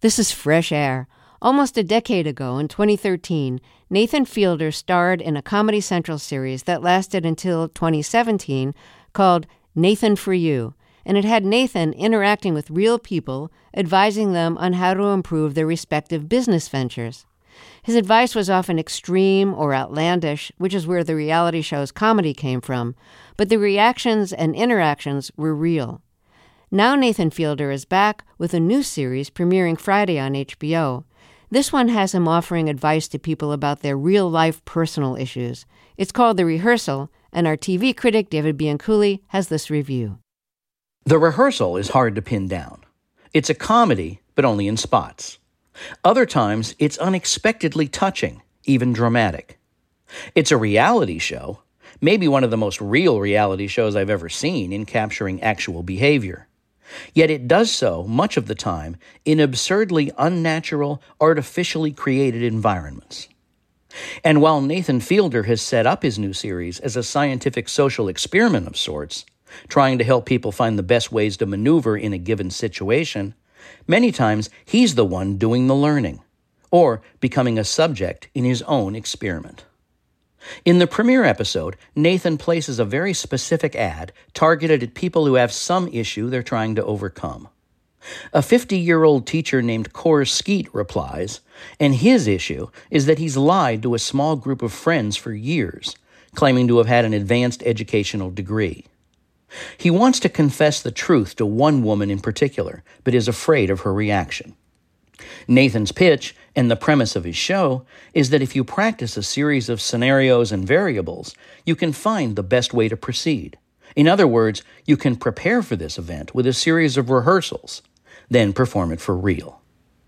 This is Fresh Air. Almost a decade ago, in 2013, Nathan Fielder starred in a Comedy Central series that lasted until 2017 called Nathan for You, and it had Nathan interacting with real people, advising them on how to improve their respective business ventures. His advice was often extreme or outlandish, which is where the reality show's comedy came from, but the reactions and interactions were real. Now Nathan Fielder is back with a new series premiering Friday on HBO. This one has him offering advice to people about their real-life personal issues. It's called The Rehearsal, and our TV critic David Bianculli has this review. The Rehearsal is hard to pin down. It's a comedy, but only in spots. Other times, it's unexpectedly touching, even dramatic. It's a reality show, maybe one of the most real reality shows I've ever seen in capturing actual behavior. Yet it does so, much of the time, in absurdly unnatural, artificially created environments. And while Nathan Fielder has set up his new series as a scientific social experiment of sorts, trying to help people find the best ways to maneuver in a given situation, many times he's the one doing the learning, or becoming a subject in his own experiment. In the premiere episode, Nathan places a very specific ad targeted at people who have some issue they're trying to overcome. A 50-year-old teacher named Cor Skeet replies, and his issue is that he's lied to a small group of friends for years, claiming to have had an advanced educational degree. He wants to confess the truth to one woman in particular, but is afraid of her reaction. Nathan's pitch, and the premise of his show, is that if you practice a series of scenarios and variables, you can find the best way to proceed. In other words, you can prepare for this event with a series of rehearsals, then perform it for real.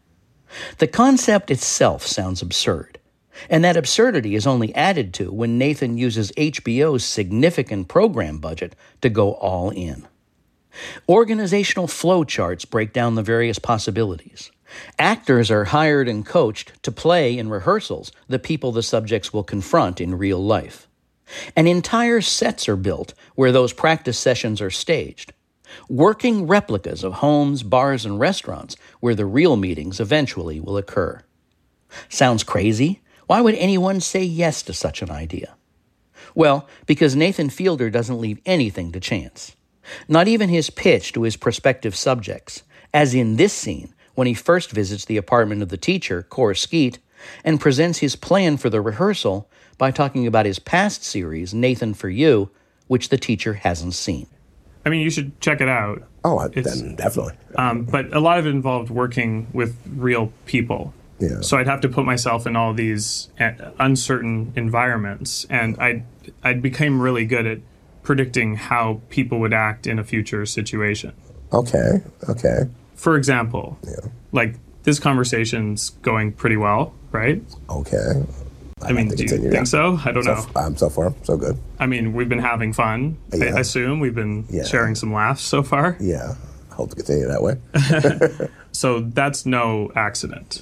The concept itself sounds absurd, and that absurdity is only added to when Nathan uses HBO's significant program budget to go all in. Organizational flowcharts break down the various possibilities. Actors are hired and coached to play in rehearsals the people the subjects will confront in real life. And entire sets are built where those practice sessions are staged. Working replicas of homes, bars, and restaurants where the real meetings eventually will occur. Sounds crazy? Why would anyone say yes to such an idea? Well, because Nathan Fielder doesn't leave anything to chance. Not even his pitch to his prospective subjects, as in this scene when he first visits the apartment of the teacher, Cor Skeet, and presents his plan for the rehearsal by talking about his past series, Nathan for You, which the teacher hasn't seen. I mean, you should check it out. Oh, then definitely. But a lot of it involved working with real people. Yeah. So I'd have to put myself in all these uncertain environments, and I became really good at predicting how people would act in a future situation. Okay. For example, like this conversation's going pretty well, right? Okay. I mean, do you think so? I don't know. So far, so good. I mean, we've been having fun. Yeah. I assume we've been sharing some laughs so far. Yeah. Hope to continue that way. So that's no accident.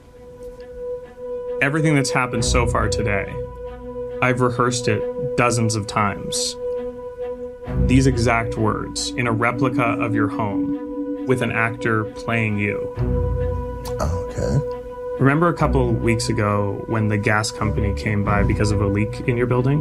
Everything that's happened so far today, I've rehearsed it dozens of times. These exact words in a replica of your home with an actor playing you. Okay. Remember a couple weeks ago when the gas company came by because of a leak in your building?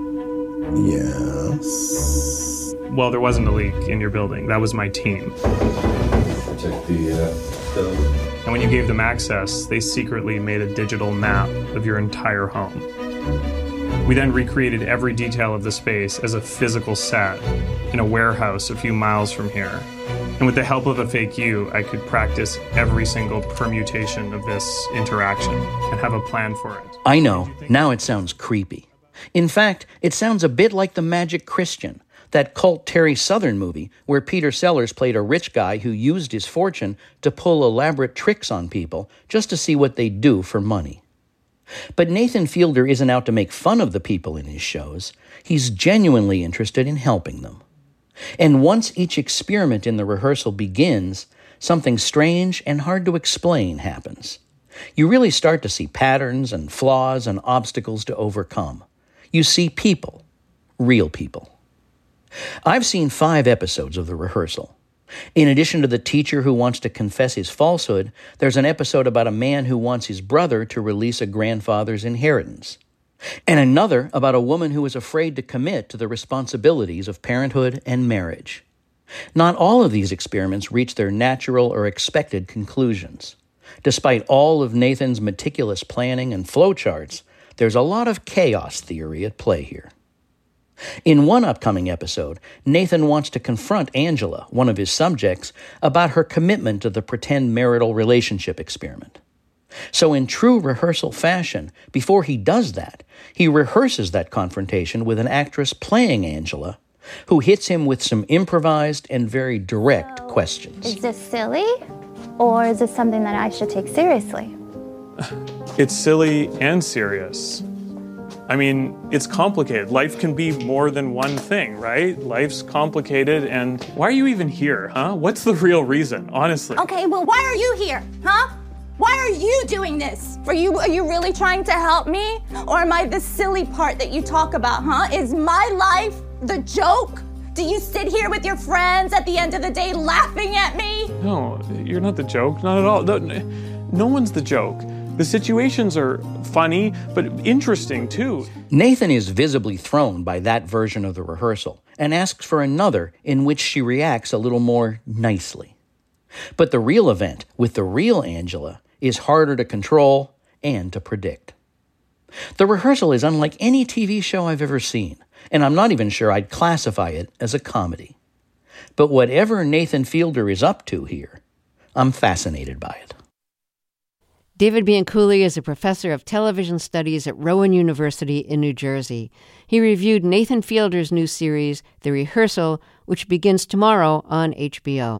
Yes. Well, there wasn't a leak in your building. That was my team. Check the building. And when you gave them access, they secretly made a digital map of your entire home. We then recreated every detail of the space as a physical set in a warehouse a few miles from here. And with the help of a fake you, I could practice every single permutation of this interaction and have a plan for it. I know, now it sounds creepy. In fact, it sounds a bit like The Magic Christian, that cult Terry Southern movie where Peter Sellers played a rich guy who used his fortune to pull elaborate tricks on people just to see what they'd do for money. But Nathan Fielder isn't out to make fun of the people in his shows. He's genuinely interested in helping them. And once each experiment in the rehearsal begins, something strange and hard to explain happens. You really start to see patterns and flaws and obstacles to overcome. You see people, real people. I've seen 5 episodes of the rehearsal. In addition to the teacher who wants to confess his falsehood, there's an episode about a man who wants his brother to release a grandfather's inheritance, and another about a woman who is afraid to commit to the responsibilities of parenthood and marriage. Not all of these experiments reach their natural or expected conclusions. Despite all of Nathan's meticulous planning and flowcharts, there's a lot of chaos theory at play here. In one upcoming episode, Nathan wants to confront Angela, one of his subjects, about her commitment to the pretend marital relationship experiment. So in true rehearsal fashion, before he does that, he rehearses that confrontation with an actress playing Angela, who hits him with some improvised and very direct questions. Is this silly, or is this something that I should take seriously? It's silly and serious. I mean, it's complicated. Life can be more than one thing, right? Life's complicated, and why are you even here, huh? What's the real reason, honestly? Okay, well, why are you here, huh? Why are you doing this? Are you really trying to help me? Or am I the silly part that you talk about, huh? Is my life the joke? Do you sit here with your friends at the end of the day laughing at me? No, you're not the joke, not at all. No one's the joke. The situations are funny, but interesting too. Nathan is visibly thrown by that version of the rehearsal and asks for another in which she reacts a little more nicely. But the real event with the real Angela is harder to control and to predict. The rehearsal is unlike any TV show I've ever seen, and I'm not even sure I'd classify it as a comedy. But whatever Nathan Fielder is up to here, I'm fascinated by it. David Bianculli is a professor of television studies at Rowan University in New Jersey. He reviewed Nathan Fielder's new series, The Rehearsal, which begins tomorrow on HBO.